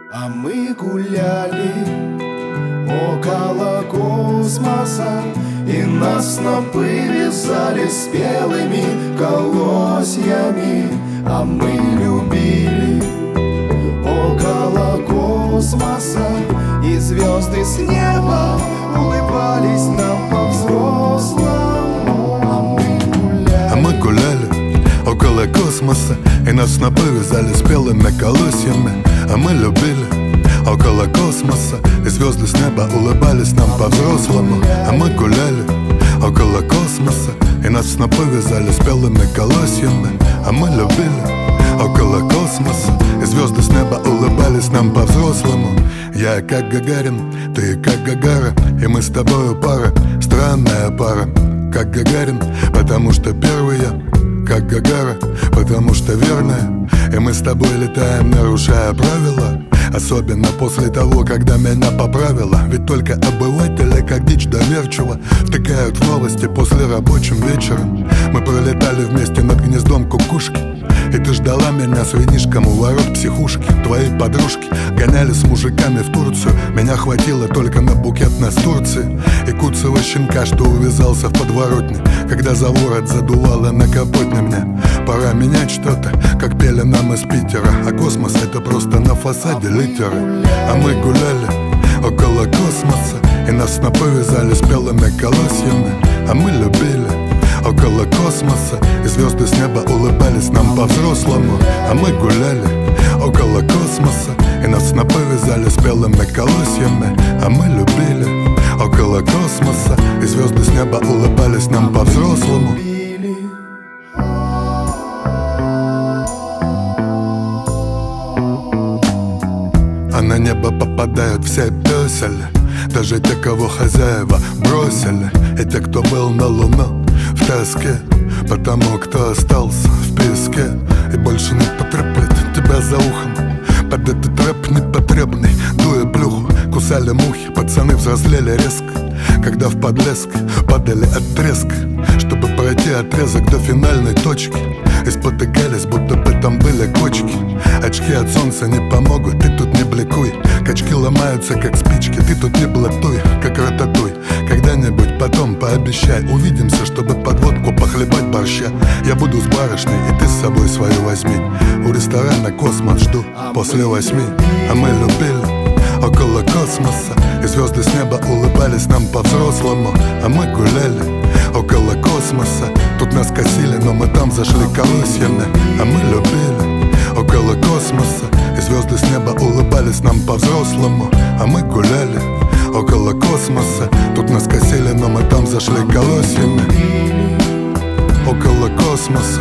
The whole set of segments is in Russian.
А мы гуляли около космоса, и нас снопы вязали спелыми колосьями. А мы любили около космоса, и звезды с неба улыбались нам по-взрослому. А мы гуляли около космоса, и нас снопы вязали спелыми колосьями. А мы любили около космоса, и звезды с неба улыбались нам по-взрослому. А мы гуляли около космоса, и нас снопы вязали спелыми колосьями. А мы любили около космоса, и звезды с неба улыбались нам по-взрослому. Я как Гагарин, ты как Гагара, и мы с тобою пара, странная пара. Как Гагарин, потому что первый я, как Гагара, потому что верная. И мы с тобой летаем, нарушая правила, особенно после того, когда меня поправила. Ведь только обыватели, как дичь доверчиво, втыкают в новости после рабочим вечером. Мы пролетали вместе над гнездом кукушки, и ты ждала меня с винишком у ворот психушки. Твои подружки гоняли с мужиками в Турцию, меня хватило только на букет настурции и куцого щенка, что увязался в подворотне, когда за ворот задувало на капотне мне. Пора менять что-то, как пели нам из Питера, а космос — это просто на фасаде литеры. А мы гуляли около космоса, и нас снопы вязали спелыми колосьями. А мы любили около космоса, и звезды с неба улыбались нам по-взрослому. А мы гуляли около космоса, и нас снопы вязали спелыми колосьями. А мы любили около космоса, и звезды с неба улыбались нам по-взрослому. А на небо попадают все пёсели, даже те, кого хозяева бросили, и те, кто был на луну в тоске, потому кто остался в песке и больше не потреплет тебя за ухом. Под этот рэп непотребный, дуя плюху, кусали мухи, пацаны взрослели резко, когда в подлеск падали от треска, чтобы пройти отрезок до финальной точки, и спотыкались, будто бы там были кочки. Очки от солнца не помогут, ты тут не бликуй. Качки ломаются, как спички, ты тут не блатуй, как рататуй. Когда-нибудь потом пообещай, увидимся, чтобы под водку похлебать борща. Я буду с барышней, и ты с собой свою возьми. У ресторана «Космос» жду после 8. А мы любили около космоса, и звезды с неба улыбались нам по-взрослому. А мы гуляли около космоса, тут нас косили, но мы там зашли колосьями. А мы любили около космоса, и звезды с неба улыбались нам по-взрослому. А мы гуляли около космоса, тут нас косили, но мы там зашли колосьями. Около космоса,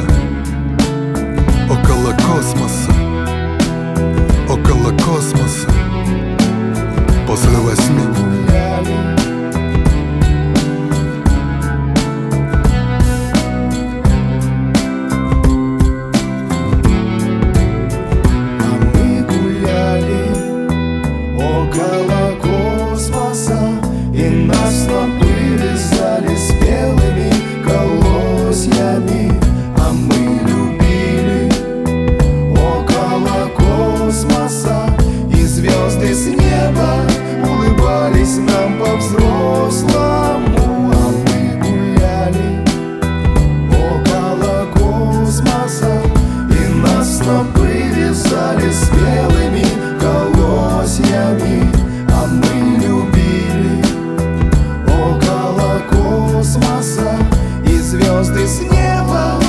около космоса, около космоса, после 8. Около космоса, и нас снопы вязали спелыми колосьями. А мы любили около космоса, и звезды с неба улыбались нам по-взрослому. А мы гуляли около космоса, и нас снопы вязали спелыми колосьями. А мы любили около космоса, и звезды с неба